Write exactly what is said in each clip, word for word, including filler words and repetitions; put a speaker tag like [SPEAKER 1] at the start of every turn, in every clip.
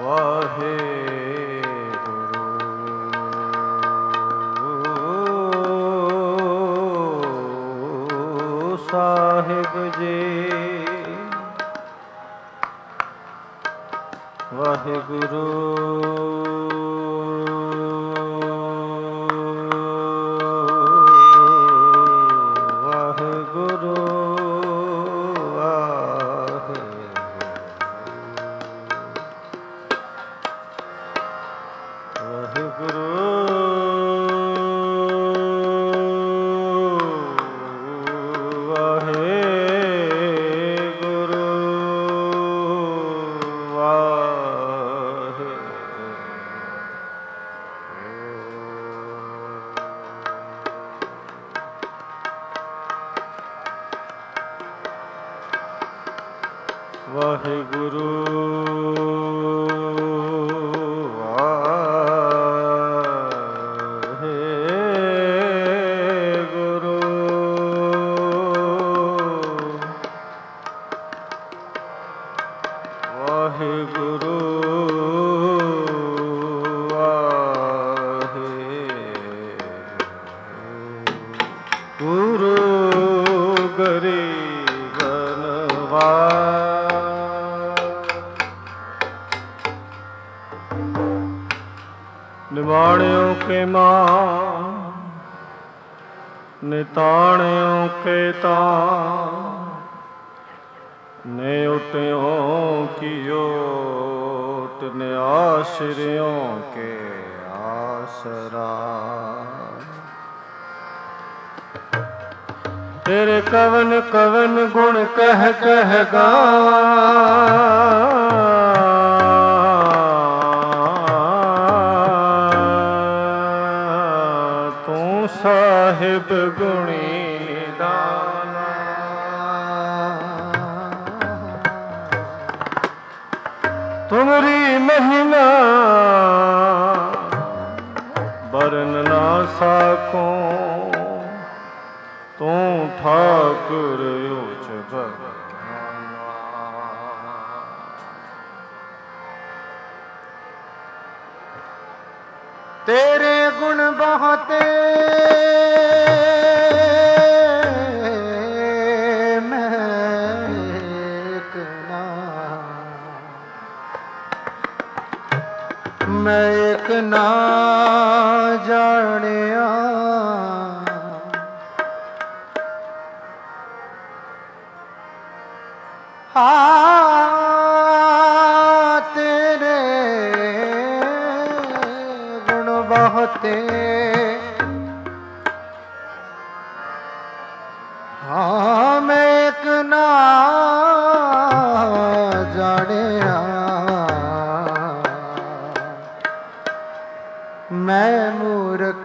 [SPEAKER 1] ਵਾਹਿਗੁਰੂ ਸਾਹਿਬ ਜੀ। ਵਾਹਿਗੁਰੂ ਵਾਹਿਗੁਰੂ ਵਾਹਿਗੁਰੂ ਗੁਰੂ ਗਰੀਬ ਨਿਵਾਣਿਓ ਕੇ ਮਾਂ ਨਿਤਾਣਿਓ ਕੇ ਤਾਂ ਨੇ ਉਟਿਓ ਕੀ ਓਟ ਨੇ ਆਸ਼ਰਿਓ ਕੇ ਆਸਰਾ। ਤੇਰੇ ਕਵਨ ਕਵਨ ਗੁਣ ਕਹਿ ਕਹਿ ਗਾਵਾਂ ਤੂੰ ਸਾਹਿਬ ਗੁਣੀ ਦਾਨਾ। ਤੁਮਰੀ ਮਹਿਮਾ ਬਰਨ ਨਾ ਸਾਕੋ ਤੂੰ ਠਾਕੁਰ ਉਚ ਭਗਵਾਨਾ। ਤੇਰੇ ਗੁਣ ਬਹੁਤੇ ਮੈਂ ਇੱਕ ਨਾ ਜਾਣਿਆ। ਹਾਂ ਤੇਰੇ ਗੁਣ ਬਹੁਤੇ ਹਾਂ ਮੈਂ ਇੱਕ ਨਾ ਜਾਣਿਆ। ਮੈਂ ਮੂਰਖ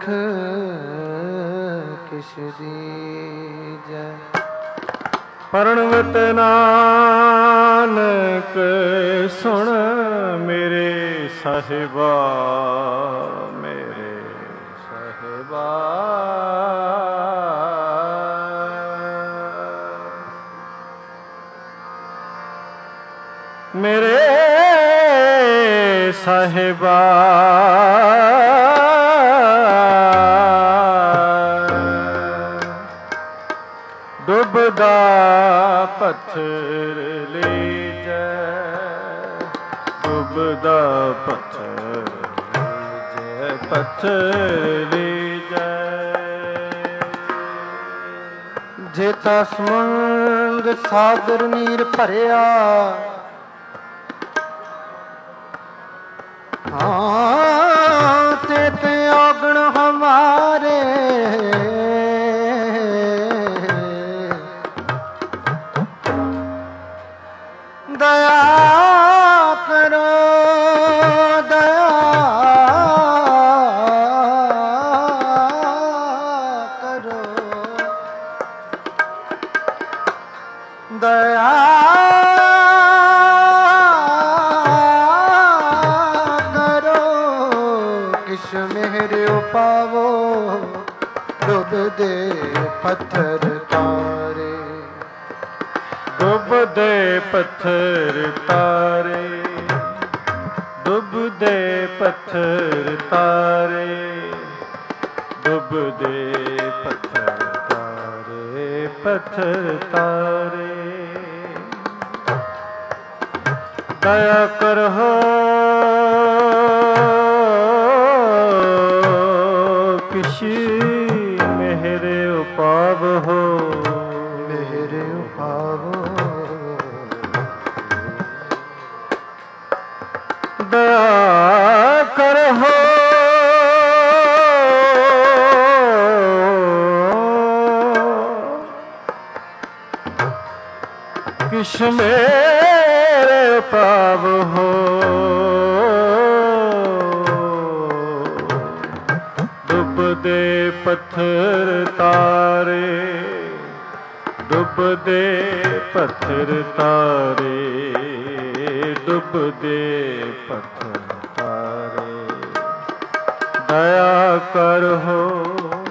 [SPEAKER 1] ਕਿਸ ਦੀਜੈ। ਪਰਣਵਤ ਨਾਨਕ ਸੁਣ ਮੇਰੇ ਸਾਹਿਬਾ ਮੇਰੇ ਸਾਹਿਬਾ। ਮੇਰੇ ਸਾਹਿਬਾ ਡੁੱਬਦਾ ਪੱਥਰ ਲੀਜੈ ਡੁੱਬਦਾ ਪੱਥਰ ਲੀਜੈ ਪੱਥਰ ਲੀਜੈ। ਜੇਤਾ ਸਮੰਗ ਸਾਗਰ ਨੀਰ ਭਰਿਆ ਹਾਂ ਤੇ ਤੇ ਔਗਣ ਹਮਾਰੇ। ਦਇਆ ਕਰੋ ਦਇਆ ਕਰੋ ਦਇਆ ਕਰੋ ਕਿਛ ਮਿਹਰਿਓ ਪਾਵੋ ਡੁੱਬਦੇ ਪੱਥਰ ਤਾਰੇ ਡੁੱਬਦੇ ਪੱਥਰ ਤਾਰੇ ਡੁੱਬਦੇ ਪੱਥਰ ਤਾਰੇ, ਡੁੱਬਦੇ ਪੱਥਰ ਤਾਰੇ, ਪੱਥਰ ਤਾਰੇ। ਦਇਆ ਕਰੋ ਕਿਛ ਮੇਰੇ ਉਪਾਵ ਹੋ, ਮੇਰੇ ਉਪਾਵ। ਦਇਆ ਕਰੋ ਕਿਛ ਮੇਰੇ ਪਾਵ ਹੋ, ਡੁੱਬਦੇ ਪੱਥਰ ਤਾਰੇ, ਡੁੱਬਦੇ ਪੱਥਰ ਤਾਰੇ, ਡੁੱਬਦੇ ਪੱਥਰ ਤਾਰੇ। ਦਇਆ ਕਰੋ,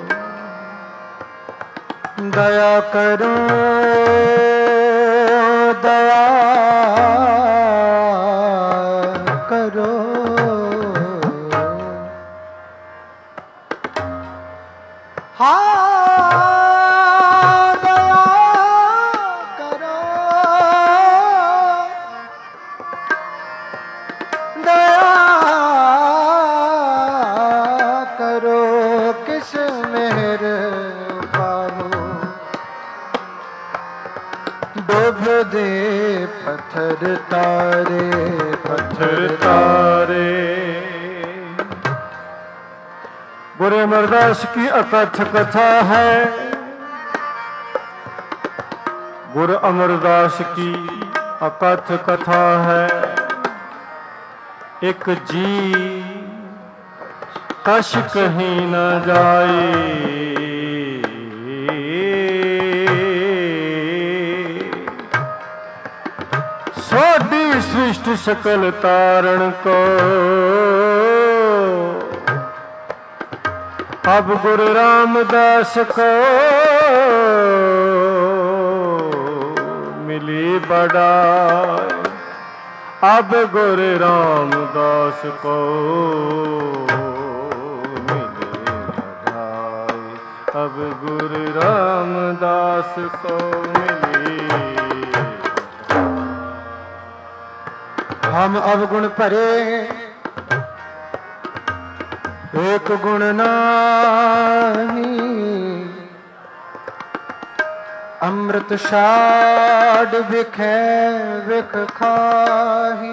[SPEAKER 1] ਦਇਆ ਕਰੋ, ਦਇਆ ਕਰੋ। ਹਾਂ ਦਇਆ ਕਰੋ, ਦਇਆ ਕਰੋ ਕਿਸ ਮਿਹਰ ਪਾਵੋ, ਡੁੱਬਦੇ ਪੱਥਰ ਤਾਰੇ, ਪੱਥਰ ਤਾਰੇ। ਗੁਰੂ ਅਮਰਦਾਸ ਕੀ ਅਕਥ ਕਥਾ ਹੈ, ਗੁਰੂ ਅਮਰਦਾਸ ਕੀ ਅਕਥ ਕਥਾ ਹੈ। ਇੱਕ ਜੀ ਕਛ ਕਹੀਂ ਨ ਜਾਏ, ਸਾਡੀ ਸ੍ਰਿਸ਼ਟ ਸਕਲ ਤਾਰਨ ਕੋ, अब गुरु रामदास को मिली बड़ाई, अब गुरु रामदास को मिली बड़ाई, अब गुरु रामदास को मिली। हम अवगुण भरे एक गुण नाही, अमृत छाड़ विखे विख खाही,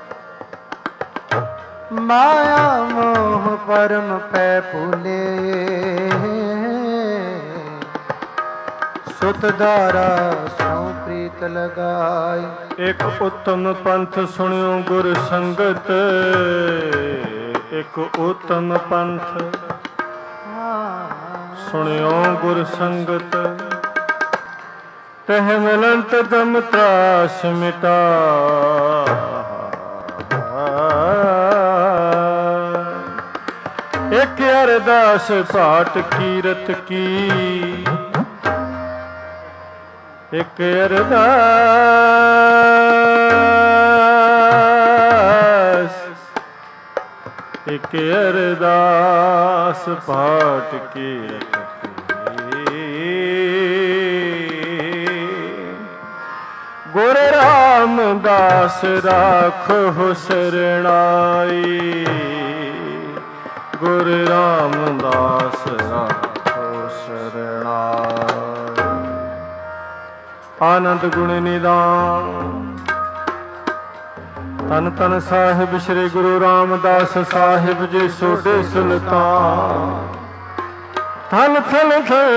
[SPEAKER 1] माया मोह परम पै भूले, सुत दारा सो प्रीत लगाई। एक उत्तम पंथ सुनियो गुर संगत, एक उत्तम पंथ सुनियो गुर संगत, तह मिलंत दम त्रास मिटा, एक अरदास पाठ कीरत की, एक अरदास, एक अरदास पाठ कीरत गुरु रामदास राखो शरणाई, गुरु रामदास राखो शरणाई। आनंद गुण निदान तन तन साहिब श्री गुरु रामदास साहिब जी सोडे सुल्तान, थन थन थन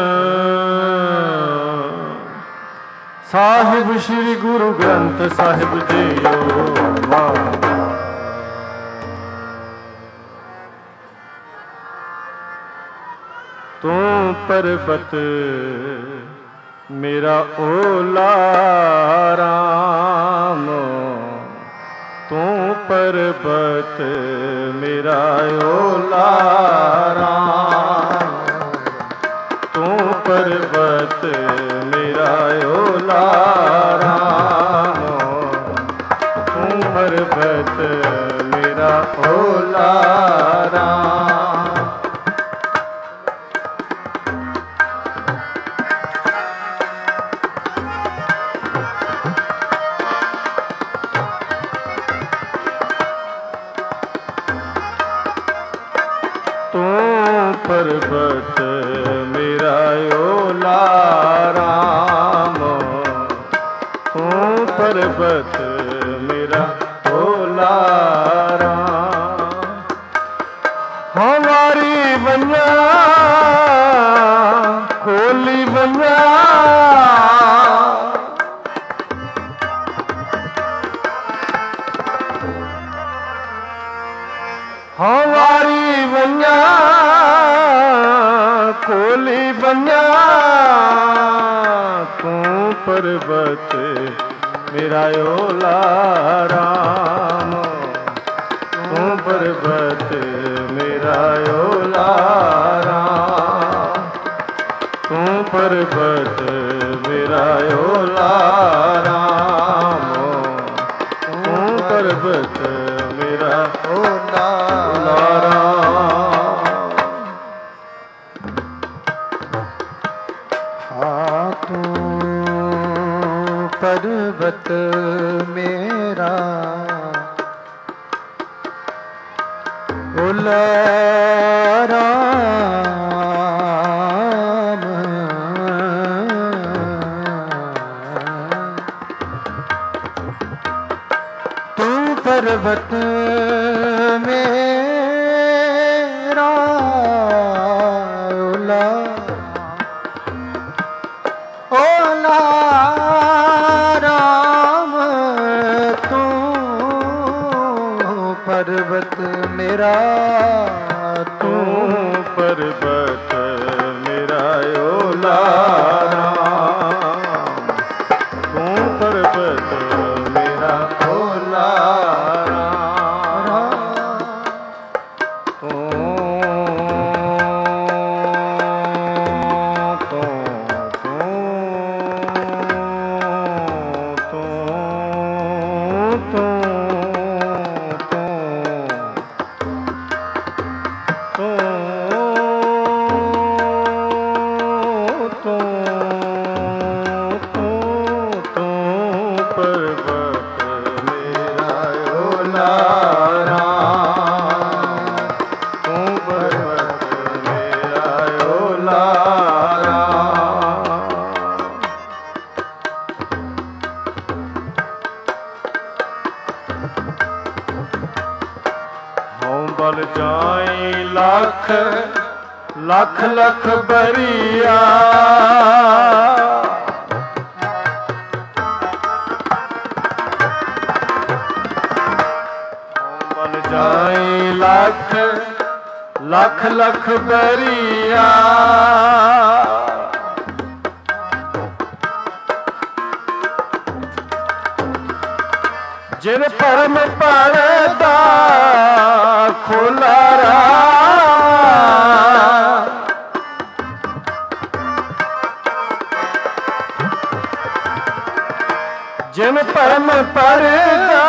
[SPEAKER 1] साहिब श्री गुरु ग्रंथ साहिब जी। तू पर्वत मेरा ओला राम, तू पर्वत मेरा ओला राम, तू पर्वत मेरा ओला राम, तू पर्वत मेरा पर्वत मेरा ओला राम, तू पर्वत मेरा ओला राम। हमारी बन्या खोली बन्या, हमारी बन्या खोली बन्या, तू पर्वत मेरा ओला राम, तू पर्वत मेरा ओला राम, तू पर्वत मेरा ओला राम, तू पर्वत मेरा ओला राम।
[SPEAKER 2] हाँ तू पर्वत मेरा ओला राम, तू पर्वत मेरा ओला ओला राम, तू पर्वत मेरा,
[SPEAKER 1] तू पर्वत मेरा ओला राम, तू पर्वत मेरा ओला राम, तू बल जाई लाख लख लख बरिया, बल जाई लाख लख लख बरिया, जिन परम पड़दा खोला राम, जिन परम पड़दा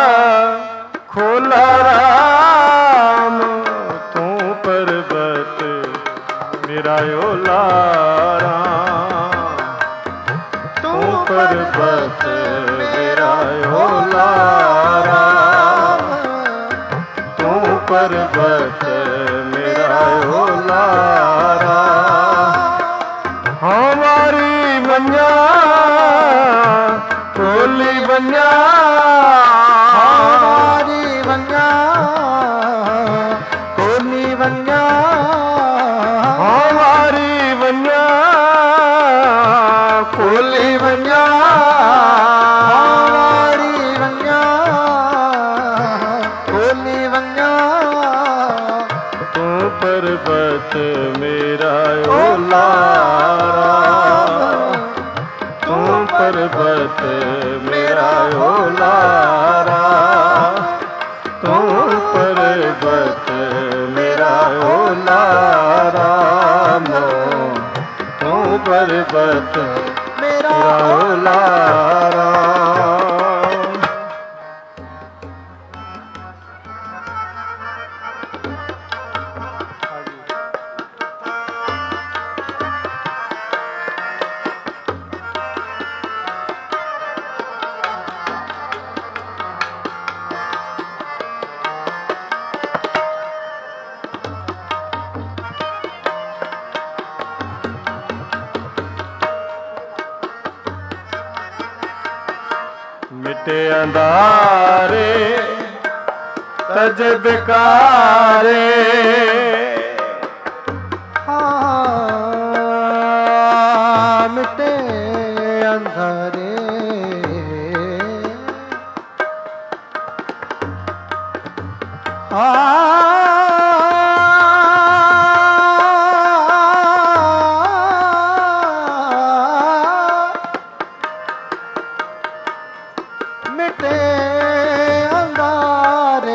[SPEAKER 1] खोला राम, तू पर्वत मेरा ओला राम, तू पर्वत मेरा ओला राम, तू पर्वत मेरा ओला राम। हमारी बन्या खोली बन्या,
[SPEAKER 2] हमारी बन्या खोली बन्या,
[SPEAKER 1] हमारी बन्या खोली बन्या,
[SPEAKER 2] हमारी बन्या खोली बन्या,
[SPEAKER 1] तू पर्वत मेरा ओला राम, तू पर्वत मेरा ओला राम, तू पर्वत मेरा ओला राम, तू पर्वत
[SPEAKER 2] मेरा
[SPEAKER 1] ओला राम। ਮਿਟੇ ਅੰਧਾਰੇ ਤਜ ਬਿਕਾਰੇ
[SPEAKER 2] ਹਾਂ ਮਿਟੇ ਅੰਧਾਰੇ ਮਿਟੇ ਅੰਧਾਰੇ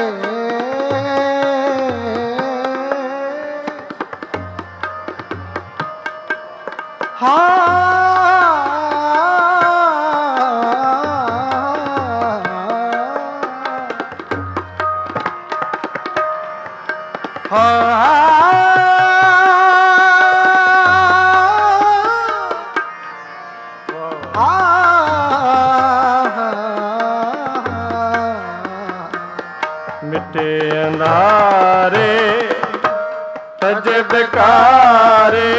[SPEAKER 1] ਮਿਟੇ ਅੰਧਾਰੇ ਤਜ ਬਿਕਾਰੇ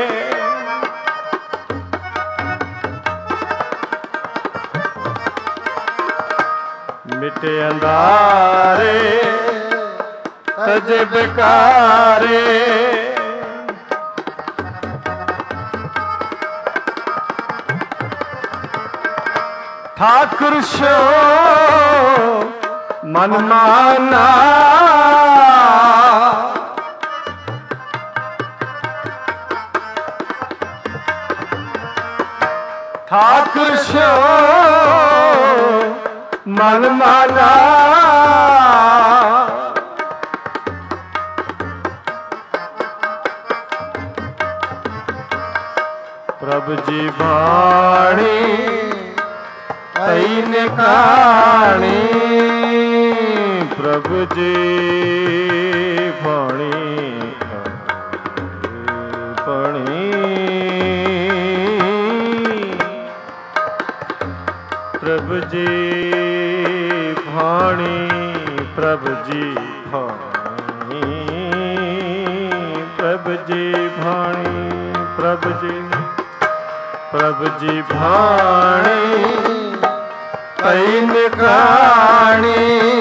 [SPEAKER 1] ਮਿਟੇ ਅੰਧਾਰੇ ਤਜ ਬਿਕਾਰੇ ਠਾਕੁਰ ਸੋ ਮਨ ਮਾਨਾ ਠਾਕੁਰ ਸੋ ਮਨ ਮਾਨਾ ਪ੍ਰਭ ਜੀ ਬਾਣੀ ਪਈ ਨਿਕਾਣੀ ਪ੍ਰਭ ਜੀ ਬਾਣੀ ਬਾਣੀ ਪ੍ਰਭ ਜੀ ਬਾਣੀ ਪ੍ਰਭ ਜੀ ਬਾਣੀ ਪ੍ਰਭ ਜੀ ਬਾਣੀ ਪ੍ਰਭ ਜੀ ਪ੍ਰਭ ਜੀ ਬਾਣੀ ਪਈ ਨਿਕਾਣੀ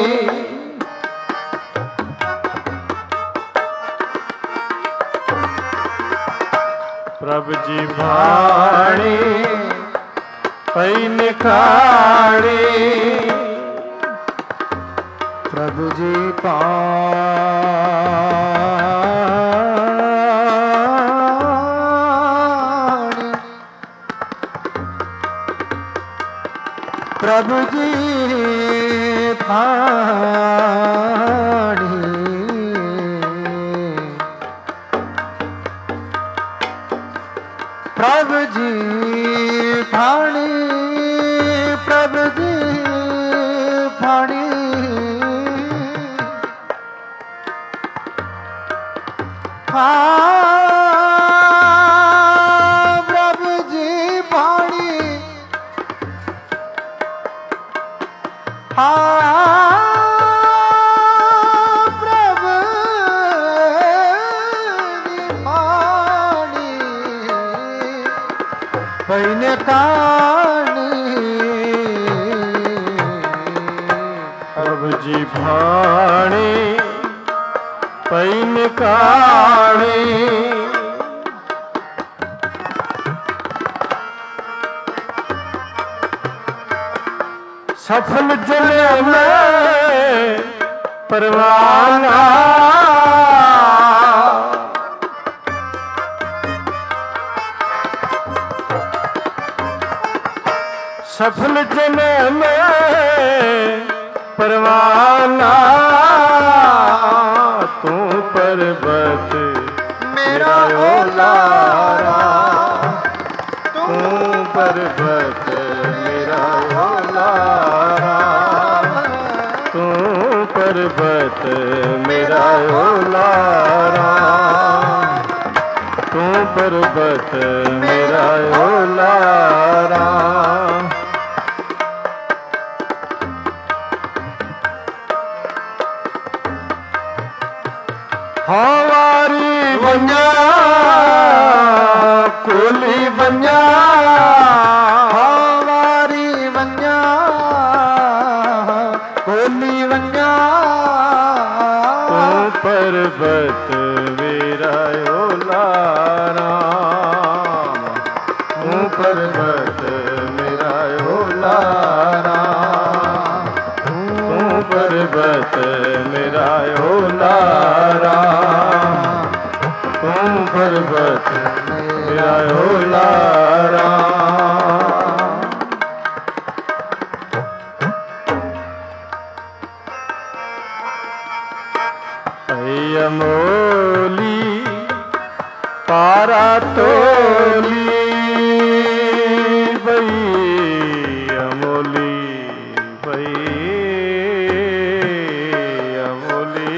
[SPEAKER 1] ਪ੍ਰਭ ਜੀ ਬਾਣੀ ਪਈ ਨਿਕਾਣੀ
[SPEAKER 2] ਪ੍ਰਭ ਜੀ ਬਾਣੀ ਪ੍ਰਭ ਜੀ ਬਾਣੀ ਪ੍ਰਭ ਜੀ ਬਾਣੀ ਪ੍ਰਭ ਜੀ ਬਾਣੀ ਹਾਂ ਪ੍ਰਭ ਜੀ ਬਾਣੀ ਹਾਂ ਪ੍ਰਭ ਜੀ ਬਾਣੀ ਪਈ ਨਿਕਾਣੀ
[SPEAKER 1] ਪ੍ਰਭ ਜੀ ਬਾਣੀ ਪਈ ਨਿਕਾਣੀ ਸਫਲ ਜਨਮ ਪਰਵਾਨਾ ਸਫਲ ਜਨਮ ਪਰਵਾਨਾ ਤੂੰ ਪਰਬਤ
[SPEAKER 2] ਮੇਰਾ ਓਲਾਰਾ
[SPEAKER 1] ਤੂੰ ਪਰਬਤ ਮੇਰਾ ਓਲਾਰਾ ਤੂੰ ਪਰਬਤ ਮੇਰਾ ਓਲਾਰਾ ਤੂੰ ਪਰਬਤ ਮੇਰਾ ਓਲਾਰਾ ਹਵਾਰੀ ਵੰਜਾ ਕੋਲੀ ਵੰਜਾ
[SPEAKER 2] ਹਵਾਰੀ ਵੰਜਾ
[SPEAKER 1] पर्वत विरयोला राम, तू पर्वत विरयोला राम, तू पर्वत विरयोला राम, तू पर्वत विरयोला राम। अमोली पारा तोली भई, अमोली भई, अमोली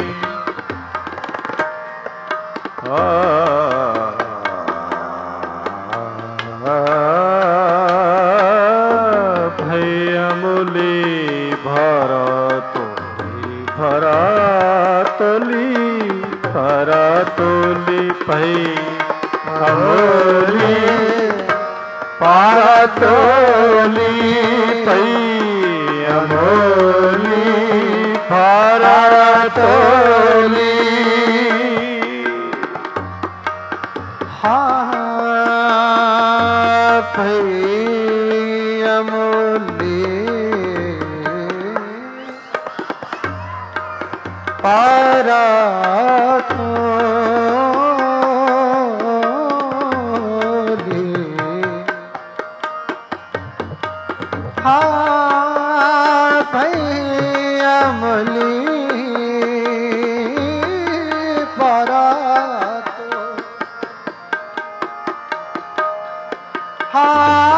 [SPEAKER 1] आ भई अमोली भरा तोली भरा तोली भरा तोली भई अमोली पारा तोली भई अमोली भरा तोली।
[SPEAKER 2] हाँ भई अमोली पारा तोली, हाँ भई अमोली पारा तो, हाँ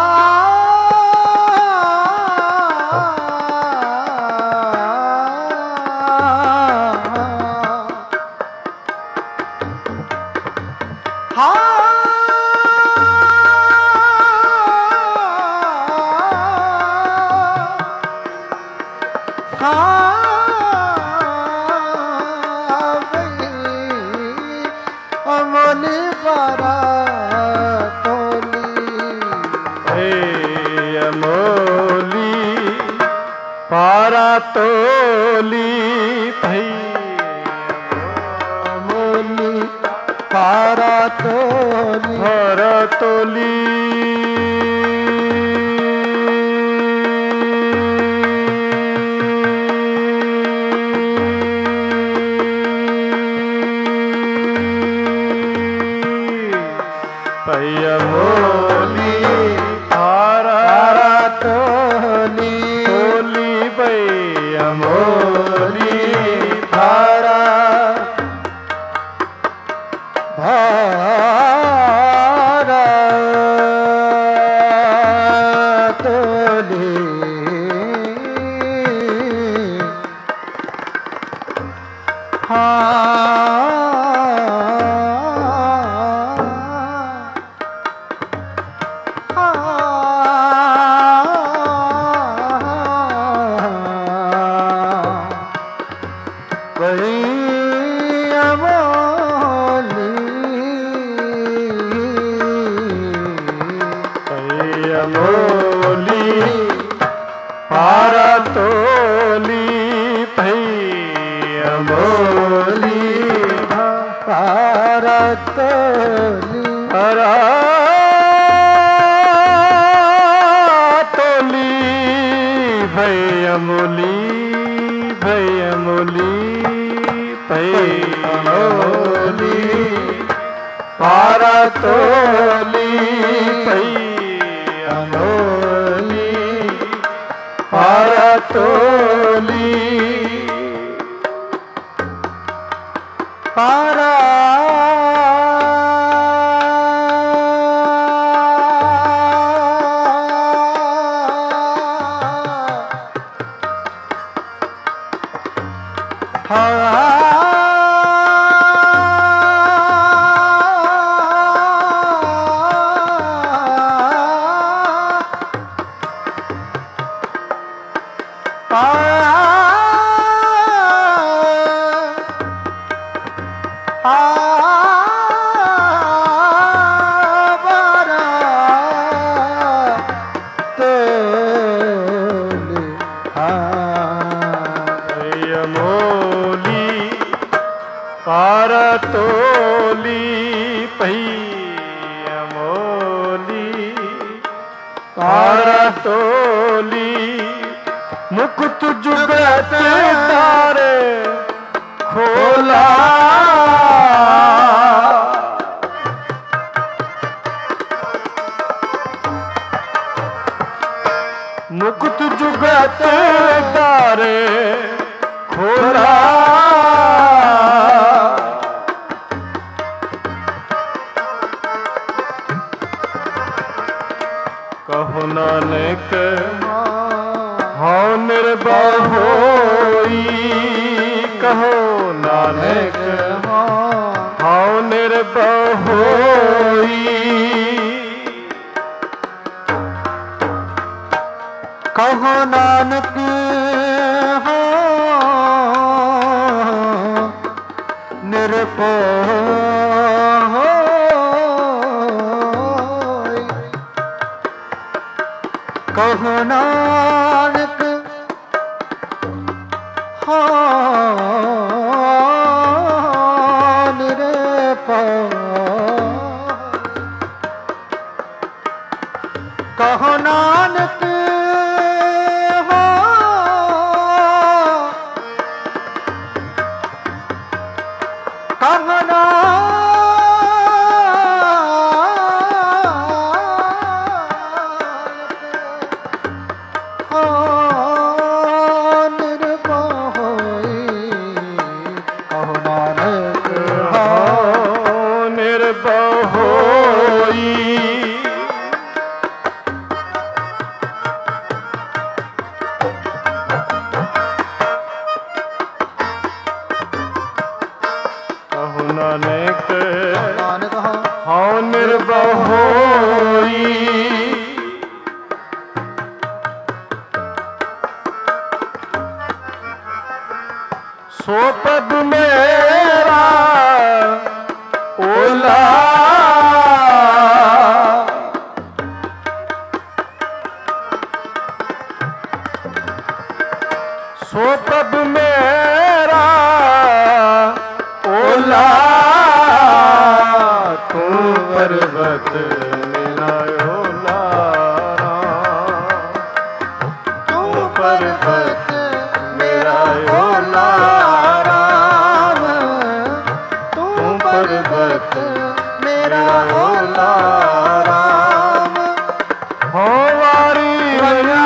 [SPEAKER 2] अमोली पारा तोली,
[SPEAKER 1] हे अमोली पारा तोली भई
[SPEAKER 2] अमोली पारा तोली
[SPEAKER 1] भरा तोली। भई अमोली पारा
[SPEAKER 2] तोली
[SPEAKER 1] तोली भई अमोली पारा
[SPEAKER 2] भारा तोली, हाँ
[SPEAKER 1] अमोली पारा तोली भई अमोली
[SPEAKER 2] पारा तोली
[SPEAKER 1] पारा तोली भई अमोली भई अमोली भई अमोली पारा तोली भई अमोली पारा तोली
[SPEAKER 2] पारा
[SPEAKER 1] ਢੋਲੀ ਮੁਕਤ ਜੁਗਤ ਤਾਰੇ ਖੋਲਾ ਮੁਕਤ ਜੁਗਤ ਤਾਰੇ ਖੋਲਾ ਕਹੋ ਨਾਨਕ ਹਉ ਨਿਰਭਉ ਹੋਈ ਕਹੋ ਨਾਨਕ ਹਉ ਨਿਰਭਉ ਹੋਈ
[SPEAKER 2] ਕਹੋ ਨਾਨਕ ਹਉ ਨਿਰਭਉ ਹੋਈ ਕਹੋ ਨਾਨਕ ਹਉ ਨਿਰਭਉ ਕਹੋ ਨਾਨਕ
[SPEAKER 1] ਨਾਨਕ ਹਉ ਨਿਰਭਉ ਹੋਈ ਸੋ ਪਦ ਮੇਰਾ ਓਲਾ ਸੋ ਪਦ ਮੇਰਾ ਓਲਾ ਤੂੰ ਪਰਬਤ ਮੇਰਾ ਓਲਾ ਤੂੰ ਪਰਬਤ ਮੇਰਾ ਓਲਾ ਰਾਮ ਤੂੰ ਪਰਬਤ ਮੇਰਾ ਓਲਾ ਰਾਮ ਹੋ ਵਾਰੀ ਵੰਨਾ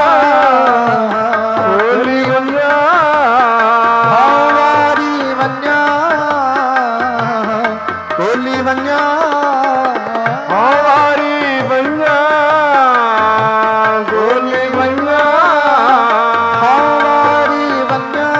[SPEAKER 1] ਹੋਲੀ ਵੰਨਾ ਹੋ ਵਾਰੀ ਵੰਨਾ ਹੋਲੀ ਵੰਨਾ ਹੋ ਵਾਰੀ ਵੰਨਾ ਗੋਲੀ ਵੰਨਾ ਹੋ ਵਾਰੀ ਵੰਨਾ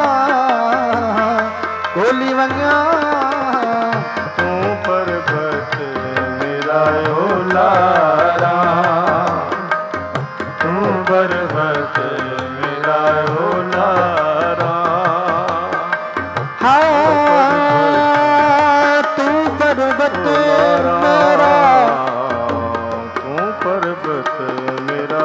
[SPEAKER 1] ਗੋਲੀ ਵੰਨਾ ਤੂੰ ਪਰਬਤ ਮੇਰਾ ਓਲਾ ਰਾਮ ਤੂੰ ਪਰਬਤ ਮੇਰਾ ਓਲਾ ਰਾਮ ਹਾਂ ਤੂੰ ਪਰਬਤ ਮੇਰਾ ਤੂੰ ਪਰਬਤ ਮੇਰਾ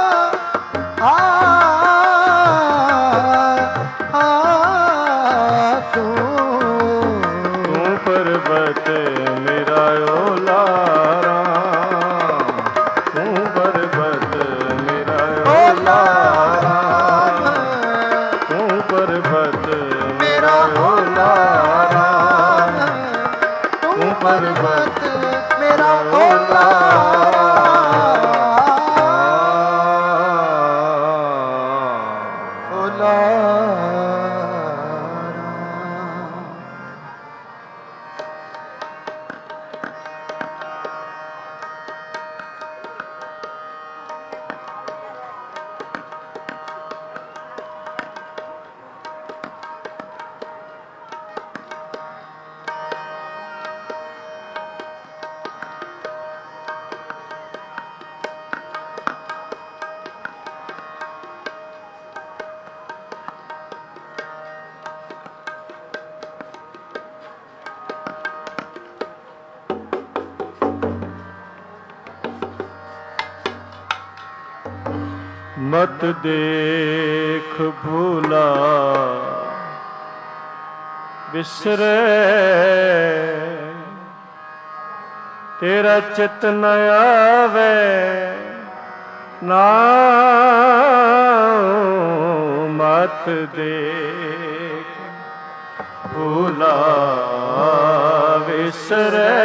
[SPEAKER 2] ah
[SPEAKER 1] मत देख भूला बिसरे तेरा चित न आवे नाम मत देख भूला बिसरे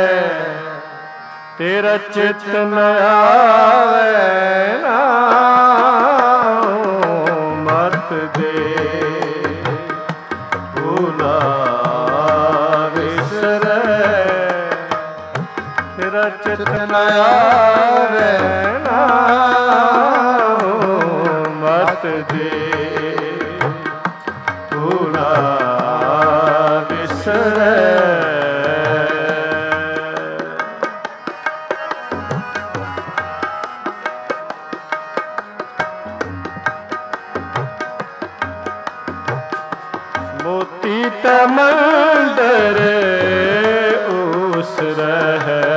[SPEAKER 1] तेरा चित न आवे नाम मत देख भूला बिसरे तेरा चित न आवे नाम मत देख भूला बिसरे मोती तमंदर उस रहे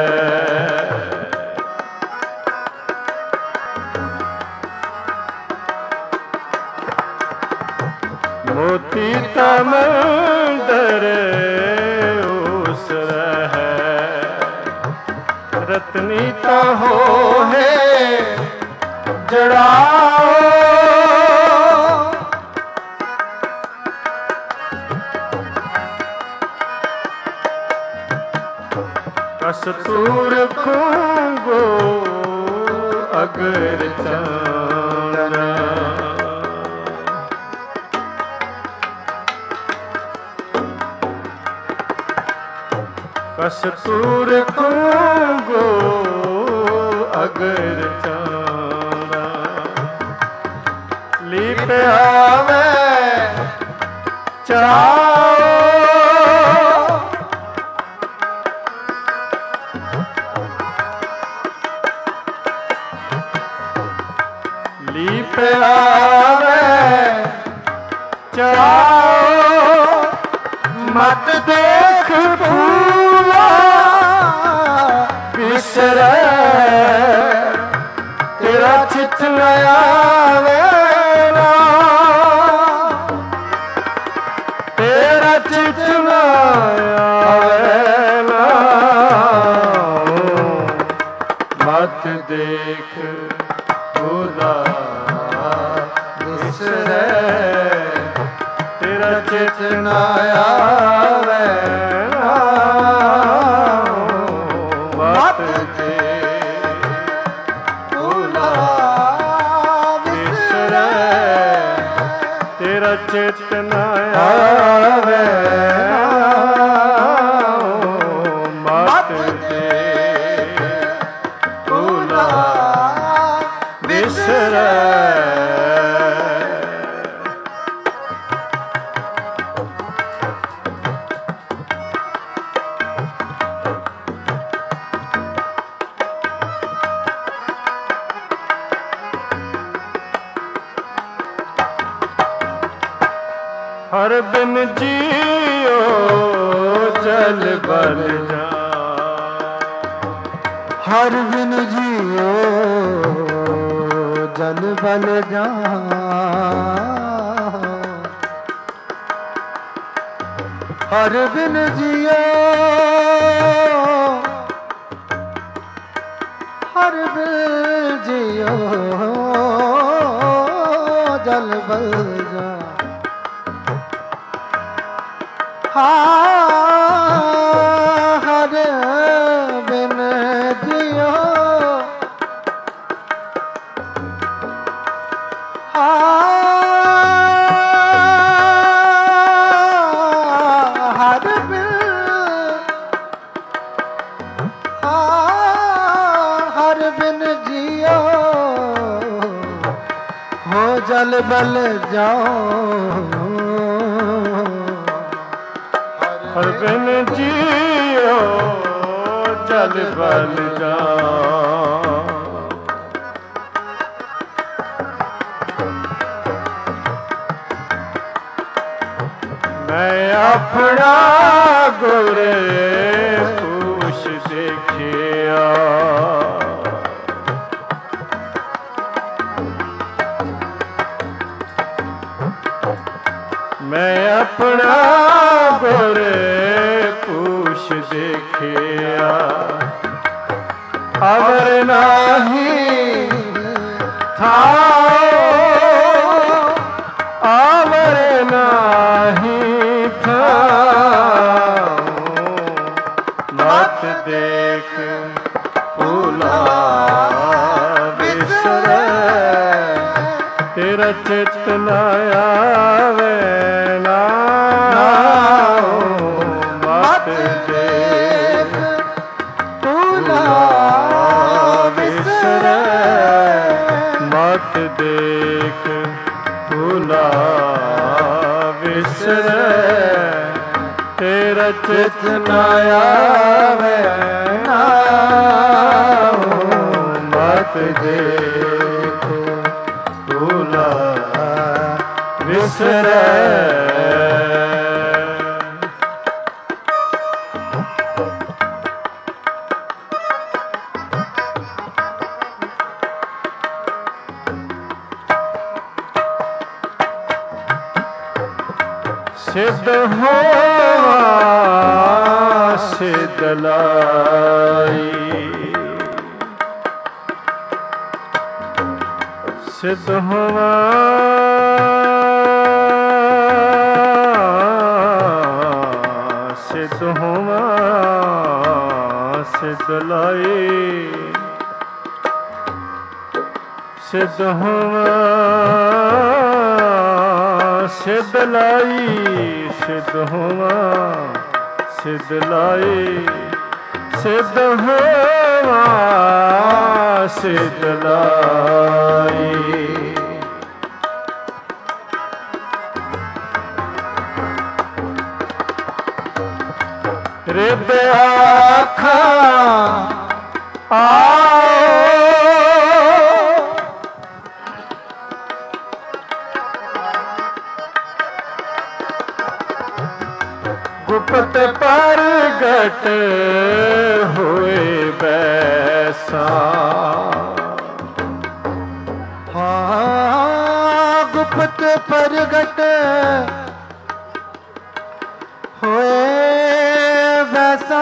[SPEAKER 1] मोती तमंदर उस रहे रत्नी तो हो है जड़ाओ कस्तूर खूंगो अगर चांदना कस्तूर खूंगो अगर चांदना लीप आवे चाओ लीप आवे चाओ मत देख भूला बिसरे तेरा चित न आवे ना तेरा चित न आवे ना मत देख भूला बिसरे तेरा चित न आवे मत देख भूला बिसरे तेरा चित न आवे मत देख भूला बिसरे हर बिन जियो जल बल जा
[SPEAKER 2] हर बिन जियो जल बल जा हर बिन जियो हर बिन जियो जल बल जा हर बिन जियो हर बिन हर बिन जियो हो जल बल जाओ
[SPEAKER 1] हर बिन जियो जल बल जा मैं अपना गुर पूछ देखिया मैं अपना गुर पूछ देखिया अवर नाही था अवर नाही था मत देख भूला बिसर तेरा चित न आवे ना मत देख भूला बिसर मत देख भूला बिसर तेरा चित न आवे ना मत देख भूला बिसर सिद्ध होवा सिद्ध लाई सिद्ध होवा सिद्ध होवा सिद्ध लाई सिद्ध होवा सिद्ध लाई सिद्ध होवा सिद्ध लाई सिद्ध होवा सिद्ध लाई रिद आखा आओ गुप्त प्रगट होए बैसा
[SPEAKER 2] हाँ गुप्त प्रगट होए बैसा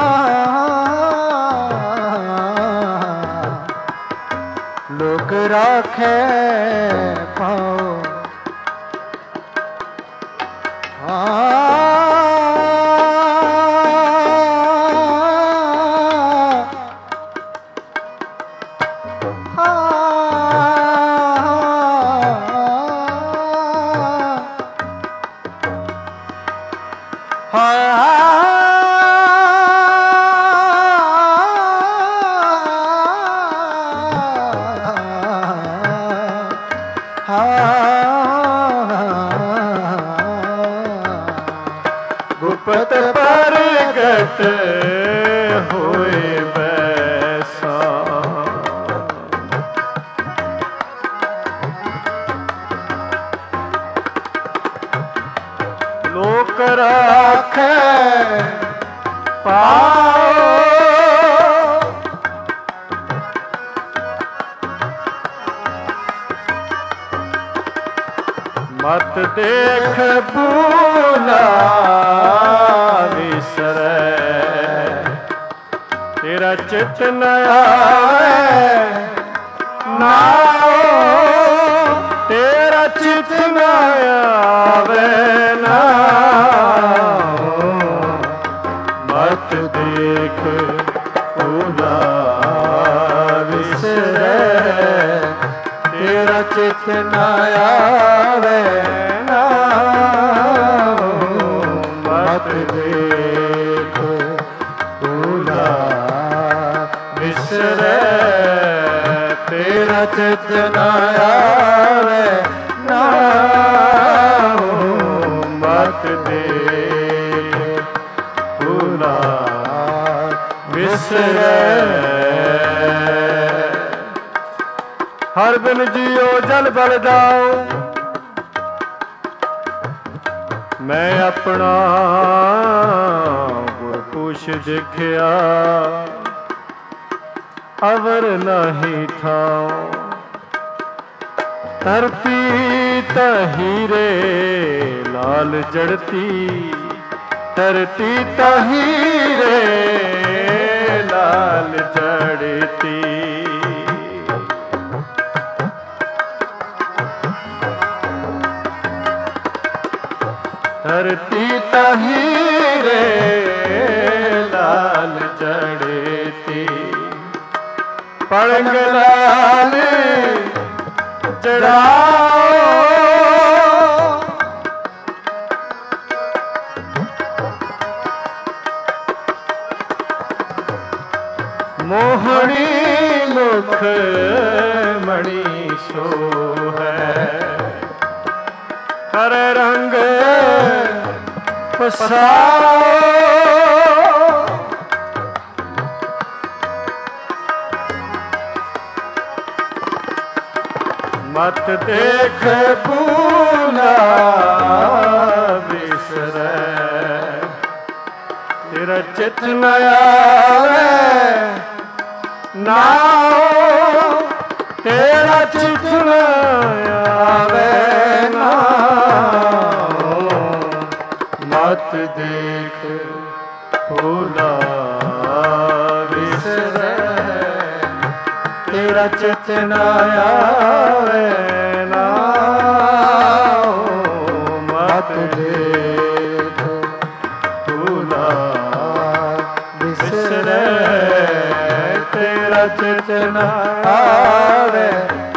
[SPEAKER 2] लोक राखे पाओ
[SPEAKER 1] गुप्त प्रगट होए बैसा लोक राखे पाओ मत देख भूला बिसर तेरा चित न आवे ना तेरा चित न आवे ना मत देख भूला बिसर तेरा चित न आवे ना मत देख भूला बिसर तेरा चित न आवे ना मत देख भूला बिसर हर बिन जियो जल बल जाओ मैं अपना गुर पूछ देखिया अवर नहीं था धरती तहीरे लाल जड़ती, धरती तहीरे लाल जड़ती। धरती तहीरे लाल जड़ती, पलंग लाल चढ़ाओ, मोहनी मुख मणि सो है, हर रंग पसाओ, मत देख भूला बिसरै, तेरा चित न आवे नाओ, तेरा चित न आवे नाओ, मत देख भूला बिसरै, तेरा चित न आवे नाओ, मत देख भूला बिसरै, तेरा चित न आवे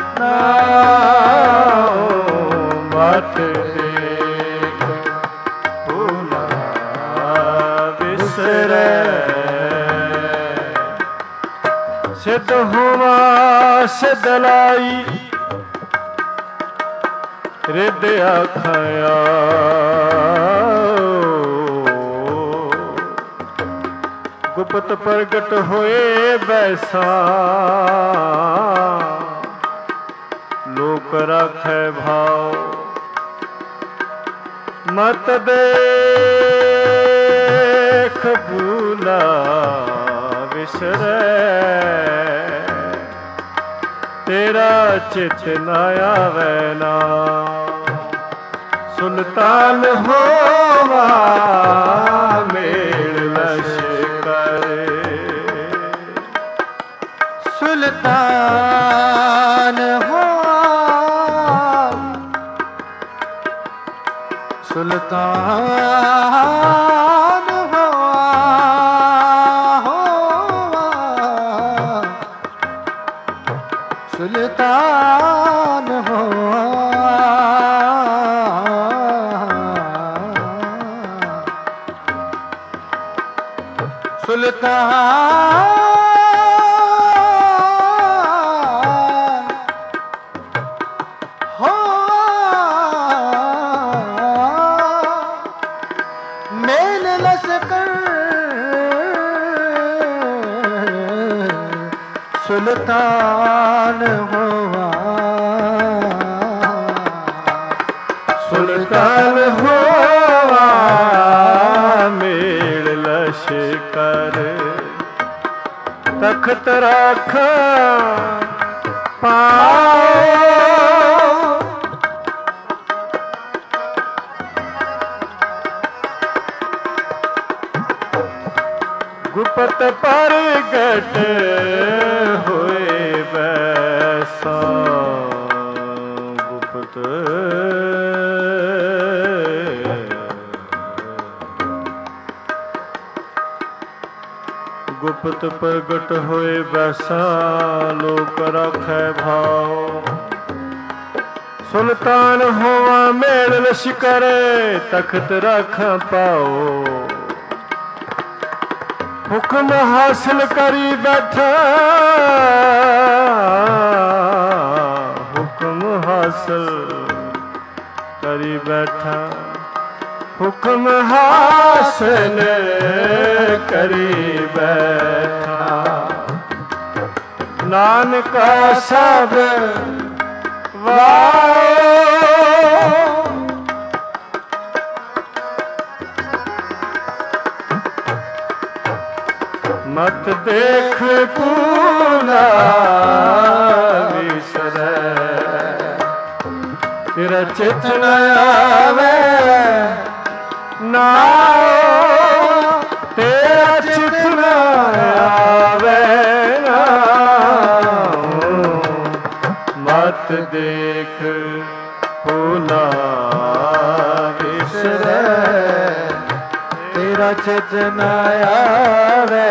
[SPEAKER 1] नाओ, मत देख भूला बिसरै। सिद्ध होवा सिद्ध लाई, रिद आखाया, गुप्त प्रगट होए बैसा, लोक राखै भाव, मत देख भूला बिसरै, तेरा चित न आवे नाओ, सुल्तान होवा मेल लश्कर,
[SPEAKER 2] सुल्तान होवा, सुल्तान सुल्तान हुआ, सुल्तान हुआ, मेल लश्कर सुल्तान हुआ,
[SPEAKER 1] सुल्तान हुआ मेल लश्कर, तख्त राख पाओ, गुप्त प्रगट होए बैसा, गुप्त गुप्त प्रगट होए बैसा, लोक राखै भाव, सुल्तान होवा मेल लश्कर, तख्त राखा पाओ, हुक्म हासिल करी बैठा, हुक्म हासिल करी बैठा, हुक्म हासिल करी बैठा, नानका सब वाओ, मत देख भूला बिसरै, तेरा चित न आवे नाओ, तेरा चित न आवे नाओ। मत देख भूला विसरे, तेरा चित न आवे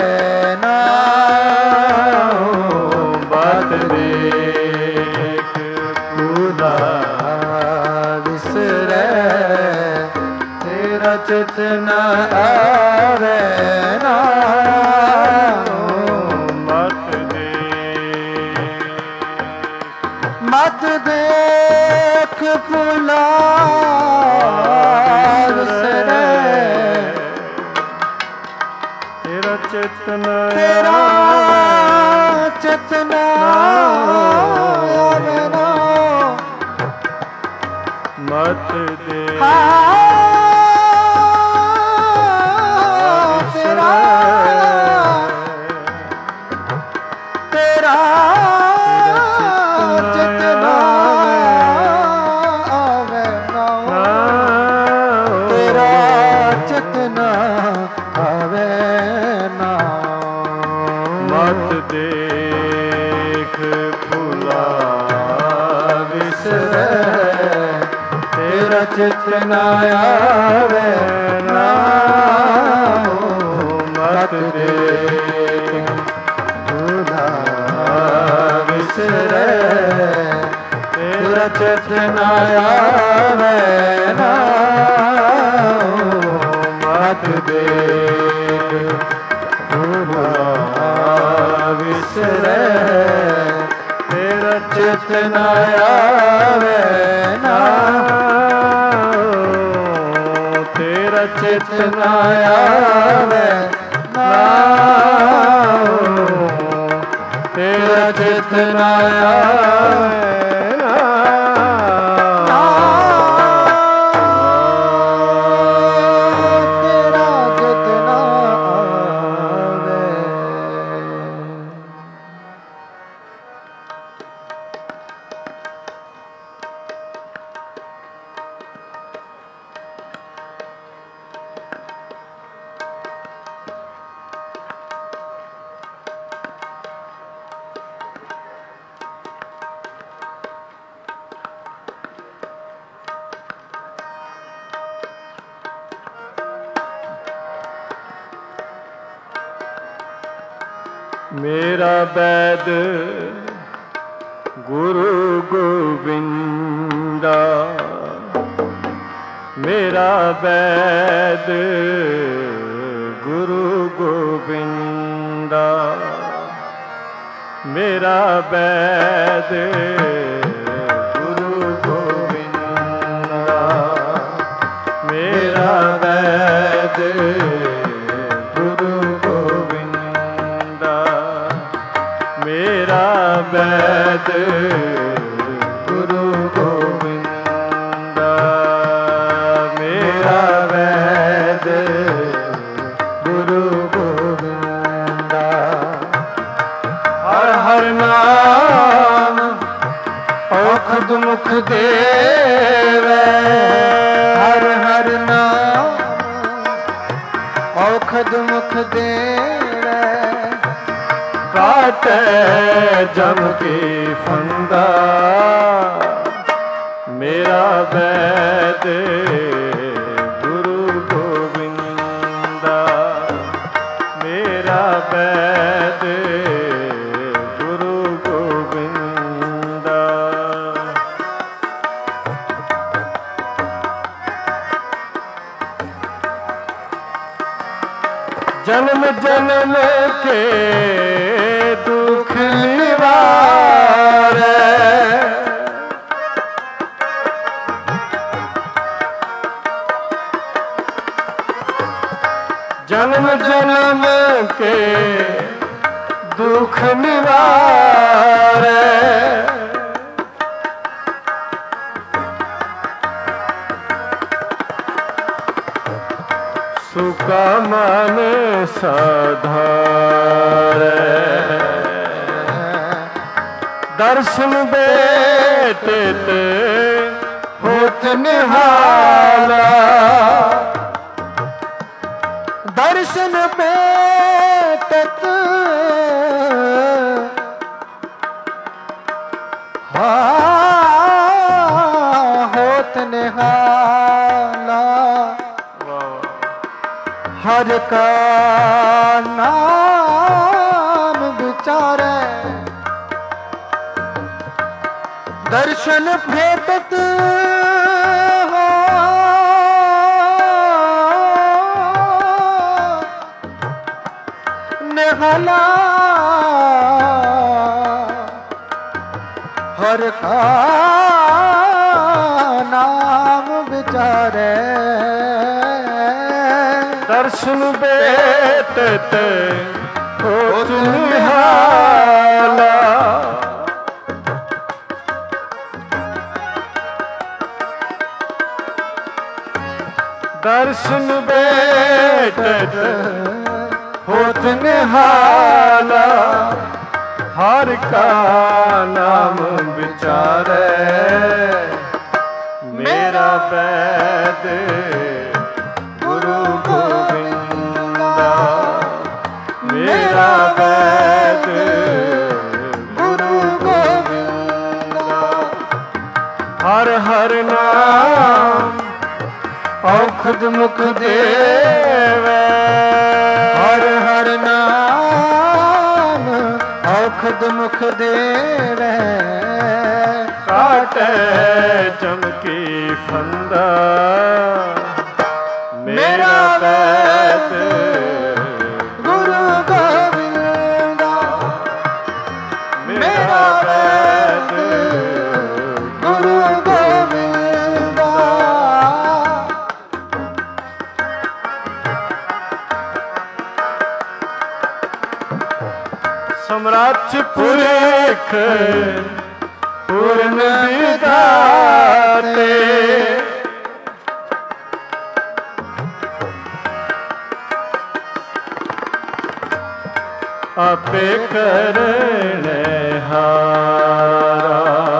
[SPEAKER 1] नाओ। मत देख भूला विसरे, तेरा चित न आवे नाओ। मत देख मत देख भूला विसरे, तेरा चित न तेरा चित न आवे नाओ। मत देख तेरा तेरा चित न आवे नाओ। तेरा चित न आवे नाओ। मत देख भूला विसरे, तेरा चित न आवे नाओ। मत देख भूला विसरे, तेरा चित न आवे नाओ। मत देख भूला विसरे, तेरा चित न आवे नाओ। तेरा चित न आवे नाओ। तेरा चित न आवे मेरा बैद गुरु गोविंदा, मेरा बैद गुरु गोविंदा, मेरा बैद गुरु गोविंदा, मेरा बैद गुरु गोविंदा, मेरा बैद गुरु गोविंदा, मेरा बैद गुरु गोविंदा। हर हर नाम औखद मुख देवे, हर हर नाम औखद मुख देवे, काटे जम की फंदा, मेरा बैद गुरु गोविंदा, मेरा बैद गुरु गोविंदा। जन्म जन्म के दुख निवारे, जन्म जन्म के दुख निवारे, सुका मन साधारे, दर्शन बेटे ते हो होत निहाला।
[SPEAKER 2] दर्शन भेटत हाँ होत निहाला। हर का नाम विचारे दर्शन भेटत हो निहाला। हर का नाम विचारे
[SPEAKER 1] दर्शन भेटत होत निहाला। दर्शन भेटत होत निहाला। हर का नाम विचारे मेरा वैद गुरु गोविंदा। मेरा वैद
[SPEAKER 2] गुरु गोविंदा।
[SPEAKER 1] हर हर नाम औखद मुख देवे।
[SPEAKER 2] हर हर नाम औखद मुख देवे।
[SPEAKER 1] काटे चमकी फंदा मेरा वैद
[SPEAKER 2] गुरु गोविंदा।
[SPEAKER 1] मेरा वैद
[SPEAKER 2] गुरु गोविंदा।
[SPEAKER 1] सम्राट पुरख पूर्ण विधाते। आपे करने हारा।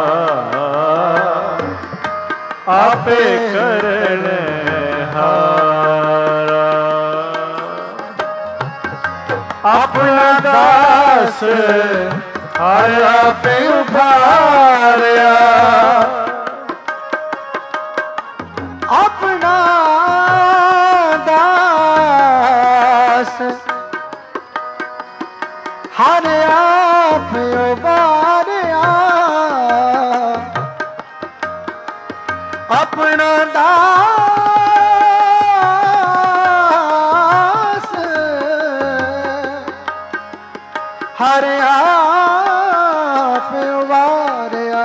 [SPEAKER 1] आपे करने हारा। अपना दास आया पे उभारिया।
[SPEAKER 2] अपना दास हर आप उबारिया। अपना दास हर आप उबारिया।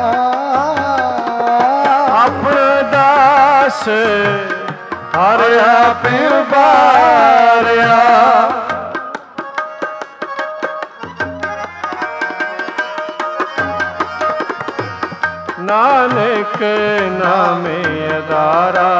[SPEAKER 1] अपना दास हर आप उबारिया। नानक नामे अदारा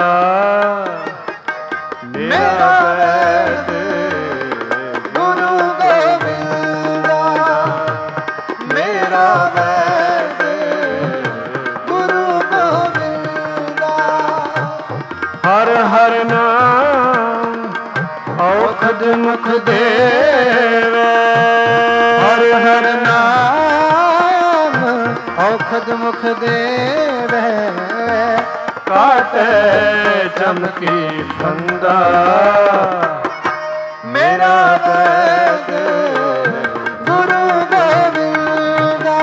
[SPEAKER 1] मेरा वैद
[SPEAKER 2] गुरु गोविंदा।
[SPEAKER 1] मेरा वैद
[SPEAKER 2] गुरु गोविंदा।
[SPEAKER 1] हर हर नाम औखद मुख देवे।
[SPEAKER 2] हर हर नाम औखद मुख देवे।
[SPEAKER 1] काटे चमकी फंदा
[SPEAKER 2] मेरा वैद गुरु गोविंदा।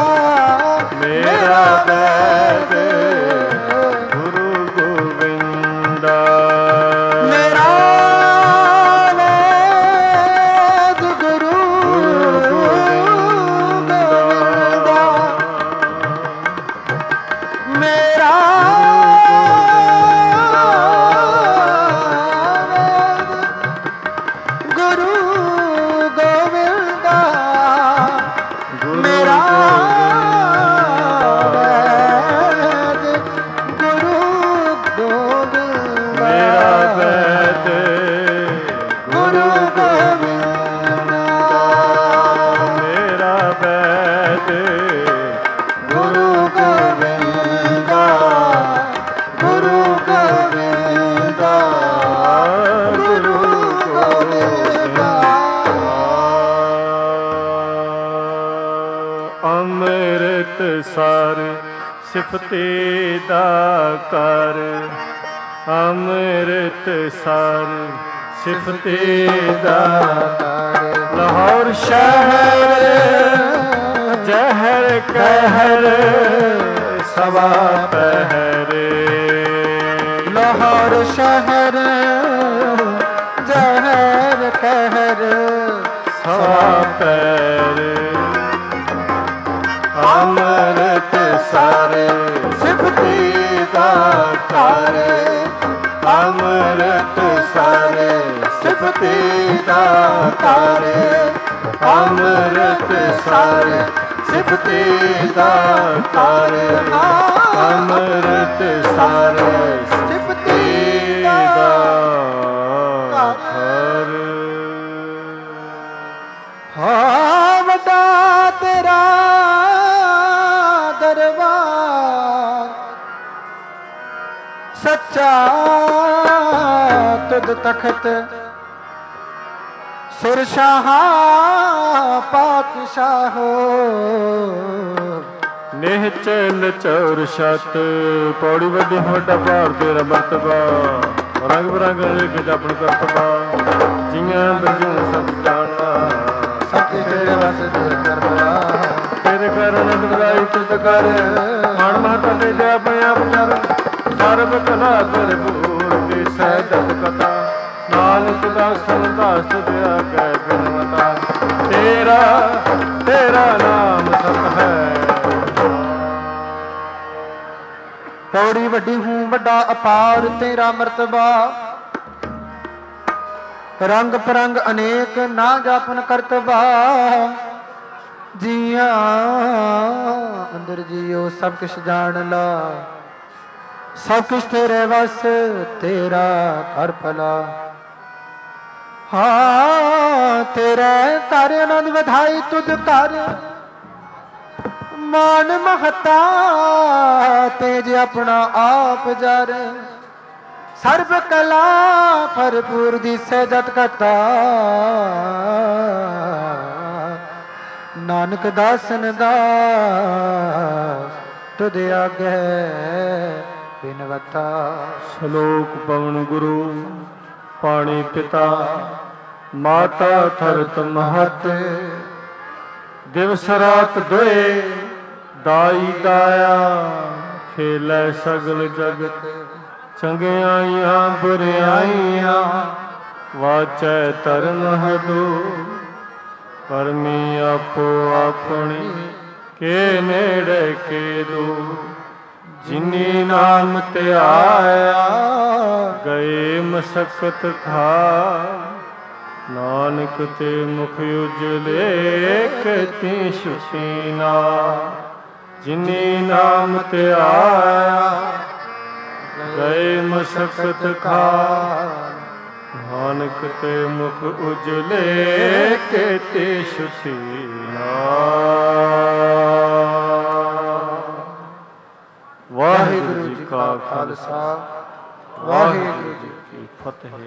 [SPEAKER 1] मेरा वैद गुरु गोविंदा।
[SPEAKER 2] मेरा वैद गुरु गोविंदा। मेरा वैद
[SPEAKER 1] ਸਿਫਤੀ ਦਾ ਕਰ ਅੰਮ੍ਰਿਤ ਸਰ ਸਿਫਤੀ ਦਾ ਕਰ ਲਾਹੌਰ ਸ਼ਹਿਰ ਜ਼ਹਿਰ ਕਹਿਰ ਸਵਾ ਪਹਿਰੇ
[SPEAKER 2] ਲਾਹੌਰ ਸ਼ਹਿਰ ਜ਼ਹਿਰ ਕਹਿਰ
[SPEAKER 1] ਸਵਾ ਪਹਿਰੇ ਅੰਮ੍ਰਿਤ ਸਰ ਸਿਫਤੀ ਦਾ ਕਰ ਅੰਮ੍ਰਿਤ ਸਰ ਸਿਫਤੀ ਦਾ ਕਰ ਅੰਮ੍ਰਿਤ ਸਰ ਸਿਫਤੀ ਦਾ ਕਰ ਅੰਮ੍ਰਿਤ ਸਰ ਸਿਫਤੀ ਦਾ ਕਰ
[SPEAKER 2] ਹਾਂ ਵੱਡਾ ਤੇਰਾ ਦਰਬਾਰ ਸੱਚਾ ਤੁਧ ਤਖਤ ਸੁਰ ਸ਼ਾਹ ਪਾਤਸ਼ਾਹੋ
[SPEAKER 1] ਨਿਹਚਲ ਚੌਰ ਛਤ ਪੌੜੀ ਵੱਡੀ ਵੱਡਾ ਭਾਰ ਤੇਰਾ ਮਰਤਬਾ ਰੰਗ ਬਰੰਗ ਰੇਖ ਜਪਣ ਕਰਤਬਾ ਜੀਆਂ ਬਜੂ ਸਭ ਜਾਣਾ
[SPEAKER 2] ਸਭ ਤੇਰੇ ਵਸ ਤੇਰੇ ਕਰਬਲਾ
[SPEAKER 1] ਤੇਰੇ ਕਰਨ ਦੁਰਾਈ ਤੁਧ ਕਰ ਮਨ ਮਹਤ ਤੇ ਜੈ ਪਿਆ ਪਚਰ ਸਰਬ ਕਲਾ ਭਰਪੂਰ ਤੇ ਸਹਿਜਤ ਕਥਾ ਨਾਨਕ ਦਾਸਨ ਦਾਸ ਦਿਆ ਕਹਿ ਬਿਨਵਤਾ ਤੇਰਾ ਤੇਰਾ ਨਾਮ ਸਤ ਹੈ
[SPEAKER 2] ਪੌੜੀ ਵੱਡੀ ਹੂੰ ਵੱਡਾ ਅਪਾਰ ਤੇਰਾ ਮਰਤਬਾ ਰੰਗ ਪਰੰਗ ਅਨੇਕ ਨਾ ਜਾਪਨ ਕਰਤਬਾ ਜੀਆਂ ਅੰਦਰ ਜੀਓ ਸਭ ਕੁਛ ਜਾਣ ਲਾ ਸਭ ਕੁਛ ਤੇਰੇ ਵਸ ਤੇਰਾ ਕਰ ਭਲਾ ਹਾਂ ਤੇਰੇ ਤਾਰੇ ਆਨੰਦ ਵਧਾਈ ਤੁਧ ਕਰ ਮਾਨ ਮਹਤਾ ਤੇਜ ਆਪਣਾ ਆਪ ਜਰ ਸਰਬ ਕਲਾ ਭਰਪੂਰ ਦੀ ਸਹਿਜਤ ਕਥਾ ਨਾਨਕ ਦਾਸਨ ਦਾ ਤੁਧ ਆਗੇ ਬਿਨਵਤਾ
[SPEAKER 1] ਸ਼ਲੋਕ ਪਵਨ ਗੁਰੂ ਪਾਣੀ ਪਿਤਾ ਮਾਤਾ ਧਰਤ ਮਹਤ ਦਿਵਸ ਰਾਤ ਦੋਏ ਦਾਈ ਦਾਇਆ ਖੇਲੇ ਸਗਲ ਜਗਤ ਚੰਗਿਆਈਆਂ ਬੁਰਿਆਈਆਂ ਵਾਚੈ ਧਰਮ ਹਦੂ ਪਰਮੀ ਆਪੋ ਆਪਣੀ ਕੇ ਨੇੜੇ ਕੇ ਦੂ ਜਿਨੀ ਨਾਮ ਤੇ ਆਇਆ ਗਏ ਮਸਕਤ ਖਾ ਨਾਨਕ ਤੇ ਮੁਖ ਉਜਲੇ ਕਤੀ ਸੁਸ਼ੀਨਾ ਜਿਨੀ ਨਾਮ ਤੇ ਆਇਆ ਗਏ ਮਸਕਤ ਖਾ ਨਾਨਕ ਤੇ ਮੁਖ ਉਜਲੇ ਕਤੀ ਸੁਸ਼ੀਨਾ ਵਾਹਿਗੁਰੂ ਜੀ ਕਾ ਖਾਲਸਾ ਵਾਹਿਗੁਰੂ ਜੀ ਕੀ ਫਤਿਹ।